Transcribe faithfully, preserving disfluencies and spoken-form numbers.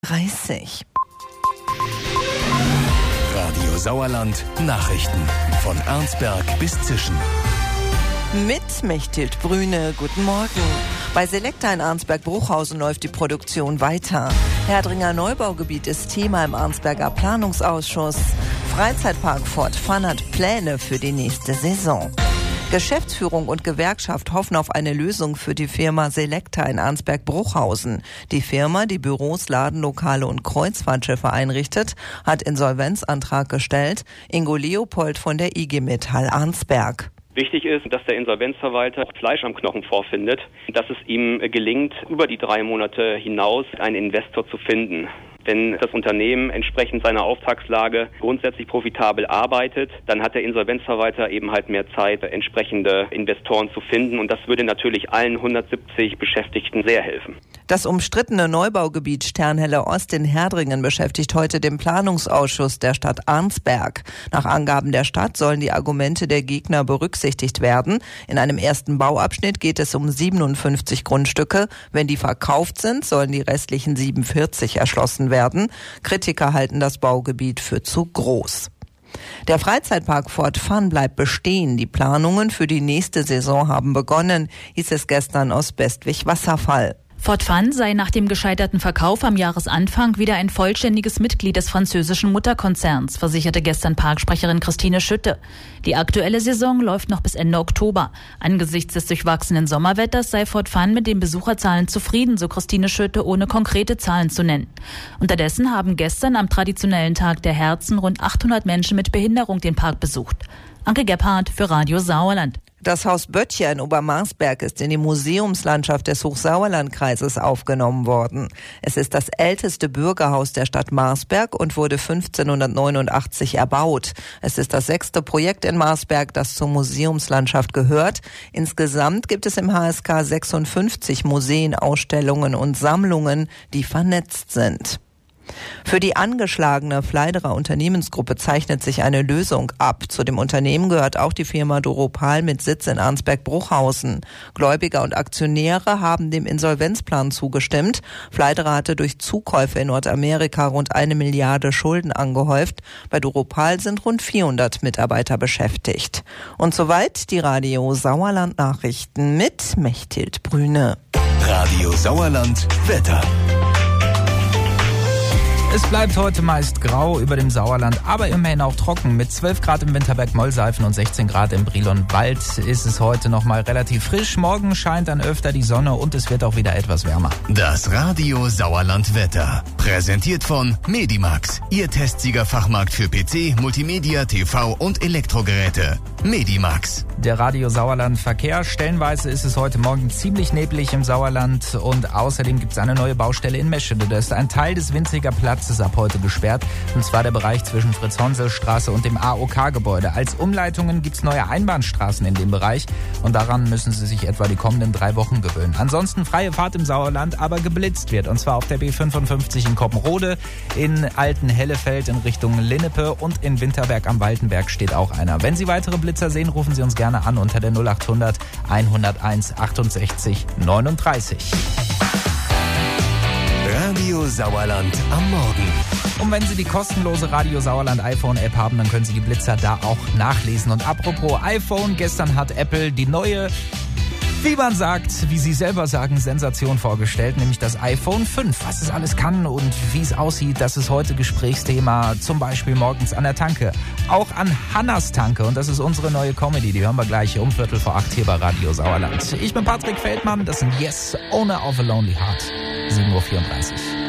dreißig. Radio Sauerland Nachrichten. Von Arnsberg bis Zischen. Mit Mechthild Brüne, guten Morgen. Bei Selecta in Arnsberg-Bruchhausen läuft die Produktion weiter. Herdringer Neubaugebiet ist Thema im Arnsberger Planungsausschuss. Freizeitpark Fort Fun hat Pläne für die nächste Saison. Geschäftsführung und Gewerkschaft hoffen auf eine Lösung für die Firma Selecta in Arnsberg-Bruchhausen. Die Firma, die Büros, Ladenlokale und Kreuzfahrtschiffe einrichtet, hat Insolvenzantrag gestellt. Ingo Leopold von der I G Metall Arnsberg. Wichtig ist, dass der Insolvenzverwalter Fleisch am Knochen vorfindet, dass es ihm gelingt, über die drei Monate hinaus einen Investor zu finden. Wenn das Unternehmen entsprechend seiner Auftragslage grundsätzlich profitabel arbeitet, dann hat der Insolvenzverwalter eben halt mehr Zeit, entsprechende Investoren zu finden. Und das würde natürlich allen hundertsiebzig Beschäftigten sehr helfen. Das umstrittene Neubaugebiet Sternhelle Ost in Herdringen beschäftigt heute den Planungsausschuss der Stadt Arnsberg. Nach Angaben der Stadt sollen die Argumente der Gegner berücksichtigt werden. In einem ersten Bauabschnitt geht es um siebenundfünfzig Grundstücke. Wenn die verkauft sind, sollen die restlichen siebenundvierzig erschlossen werden. Kritiker halten das Baugebiet für zu groß. Der Freizeitpark Fort Fun bleibt bestehen. Die Planungen für die nächste Saison haben begonnen, hieß es gestern aus Bestwig-Wasserfall. Fort Fun sei nach dem gescheiterten Verkauf am Jahresanfang wieder ein vollständiges Mitglied des französischen Mutterkonzerns, versicherte gestern Parksprecherin Christine Schütte. Die aktuelle Saison läuft noch bis Ende Oktober. Angesichts des durchwachsenen Sommerwetters sei Fort Fun mit den Besucherzahlen zufrieden, so Christine Schütte, ohne konkrete Zahlen zu nennen. Unterdessen haben gestern am traditionellen Tag der Herzen rund achthundert Menschen mit Behinderung den Park besucht. Anke Gebhardt für Radio Sauerland. Das Haus Böttcher in Obermarsberg ist in die Museumslandschaft des Hochsauerlandkreises aufgenommen worden. Es ist das älteste Bürgerhaus der Stadt Marsberg und wurde fünfzehnhundertneunundachtzig erbaut. Es ist das sechste Projekt in Marsberg, das zur Museumslandschaft gehört. Insgesamt gibt es im H S K sechsundfünfzig Museen, Ausstellungen und Sammlungen, die vernetzt sind. Für die angeschlagene Fleiderer Unternehmensgruppe zeichnet sich eine Lösung ab. Zu dem Unternehmen gehört auch die Firma Doropal mit Sitz in Arnsberg-Bruchhausen. Gläubiger und Aktionäre haben dem Insolvenzplan zugestimmt. Fleiderer hatte durch Zukäufe in Nordamerika rund eine Milliarde Schulden angehäuft. Bei Doropal sind rund vierhundert Mitarbeiter beschäftigt. Und soweit die Radio Sauerland Nachrichten mit Mechthild Brüne. Radio Sauerland Wetter. Es bleibt heute meist grau über dem Sauerland, aber immerhin auch trocken. Mit zwölf Grad im Winterberg-Mollseifen und sechzehn Grad im Brilon-Wald ist es heute noch mal relativ frisch. Morgen scheint dann öfter die Sonne und es wird auch wieder etwas wärmer. Das Radio Sauerland Wetter. Präsentiert von Medimax. Ihr Testsieger-Fachmarkt für P C, Multimedia, T V und Elektrogeräte. Medimax. Der Radio Sauerland Verkehr. Stellenweise ist es heute Morgen ziemlich neblig im Sauerland und außerdem gibt es eine neue Baustelle in Meschede. Da ist ein Teil des Winziger Platzes ab heute gesperrt, und zwar der Bereich zwischen Fritz-Honsel-Straße und dem A O K-Gebäude. Als Umleitungen gibt es neue Einbahnstraßen in dem Bereich und daran müssen Sie sich etwa die kommenden drei Wochen gewöhnen. Ansonsten freie Fahrt im Sauerland, aber geblitzt wird, und zwar auf der B fünfundfünfzig in Koppenrode, in Alten-Hellefeld in Richtung Linnepe und in Winterberg am Waltenberg steht auch einer. Wenn Sie weitere Blitzer sehen, rufen Sie uns gerne an unter der null achthundert hunderteins achtundsechzig neununddreißig. Radio Sauerland am Morgen. Und wenn Sie die kostenlose Radio Sauerland iPhone-App haben, dann können Sie die Blitzer da auch nachlesen. Und apropos iPhone, gestern hat Apple die neue, wie man sagt, wie Sie selber sagen, Sensation vorgestellt, nämlich das iPhone fünf. Was es alles kann und wie es aussieht, das ist heute Gesprächsthema, zum Beispiel morgens an der Tanke. Auch an Hannas Tanke, und das ist unsere neue Comedy, die hören wir gleich um Viertel vor acht hier bei Radio Sauerland. Ich bin Patrick Feldmann, das sind Yes, Owner of a Lonely Heart. sieben Uhr vierunddreißig.